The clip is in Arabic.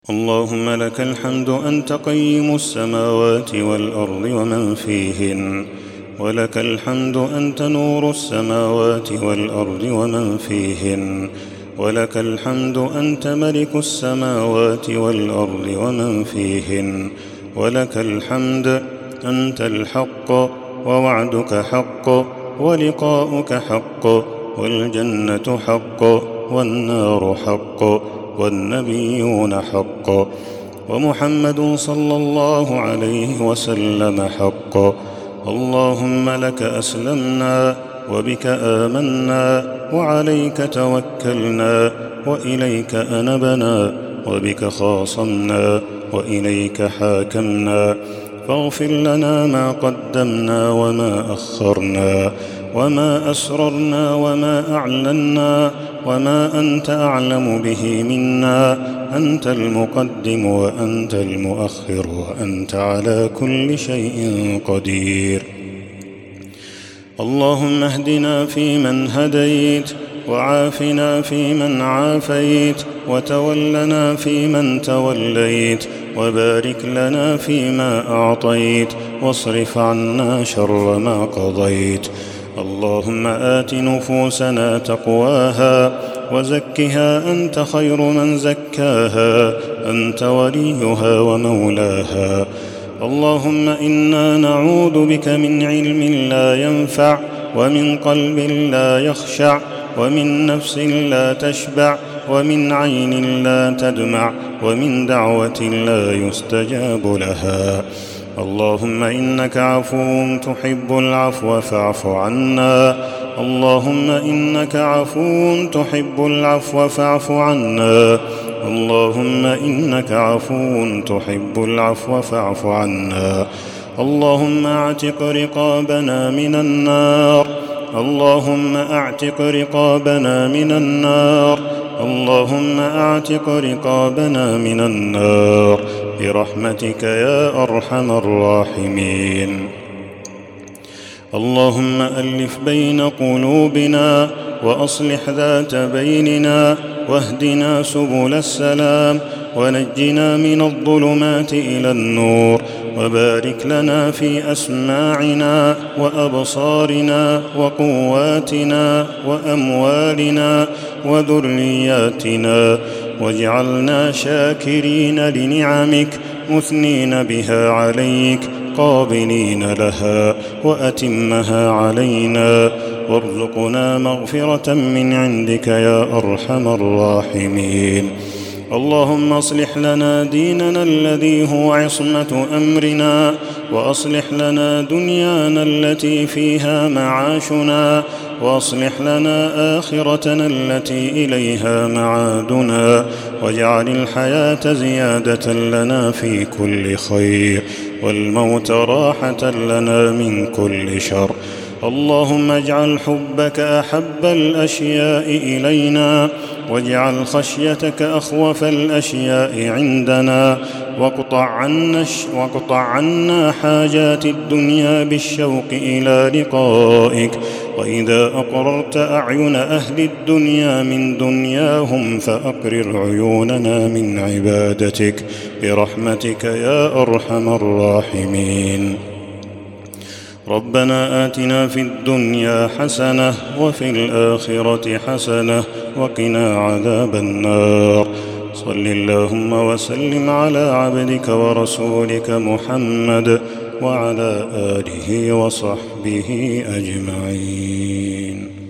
اللهم لك الحمد أنت قيم السماوات والأرض ومن فيهن، ولك الحمد أنت نور السماوات والأرض ومن فيهن، ولك الحمد أنت ملك السماوات والأرض ومن فيهن، ولك الحمد أنت الحق ووعدك حق ولقاؤك حق والجنة حق والنار حق والنبيون حق ومحمد صلى الله عليه وسلم حق. اللهم لك أسلمنا وبك آمنا وعليك توكلنا وإليك أنبنا وبك خاصمنا وإليك حاكمنا، فاغفر لنا ما قدمنا وما أخرنا وما أسررنا وما أعلنا وما أنت أعلم به منا، أنت المقدم وأنت المؤخر وأنت على كل شيء قدير. اللهم اهدنا فيمن هديت، وعافنا فيمن عافيت، وتولنا فيمن توليت، وبارك لنا فيما أعطيت، واصرف عنا شر ما قضيت. اللهم آت نفوسنا تقواها وزكها أنت خير من زكاها، أنت وليها ومولاها. اللهم إنا نعوذ بك من علم لا ينفع، ومن قلب لا يخشع، ومن نفس لا تشبع، ومن عين لا تدمع، ومن دعوة لا يستجاب لها. اللهم إنك عفو تحب العفو فاعف عنا. اللهم إنك عفو تحب العفو فاعف عنا. اللهم إنك عفو تحب العفو فاعف عنا. اللهم اعتق رقابنا من النار. اللهم اعتق رقابنا من النار. اللهم اعتق رقابنا من النار برحمتك يا أرحم الراحمين. اللهم ألف بين قلوبنا وأصلح ذات بيننا، واهدنا سبل السلام، ونجنا من الظلمات إلى النور، وبارك لنا في أسماعنا وأبصارنا وقواتنا وأموالنا وذرياتنا، واجعلنا شاكرين لنعمك مثنين بها عليك قابلين لها، وأتمها علينا، وارزقنا مغفرة من عندك يا أرحم الراحمين. اللهم اصلح لنا ديننا الذي هو عصمة أمرنا، وأصلح لنا دنيانا التي فيها معاشنا، وأصلح لنا آخرتنا التي إليها معادنا، واجعل الحياة زيادة لنا في كل خير، والموت راحة لنا من كل شر. اللهم اجعل حبك أحب الأشياء إلينا، واجعل خشيتك أخوف الأشياء عندنا، واقطع عنا حاجات الدنيا بالشوق إلى لقائك. وإذا أقررت أعين أهل الدنيا من دنياهم فأقرر عيوننا من عبادتك برحمتك يا أرحم الراحمين. ربنا آتنا في الدنيا حسنة وفي الآخرة حسنة وقنا عذاب النار. صل اللهم وسلم على عبدك ورسولك محمد وعلى آله وصحبه أجمعين.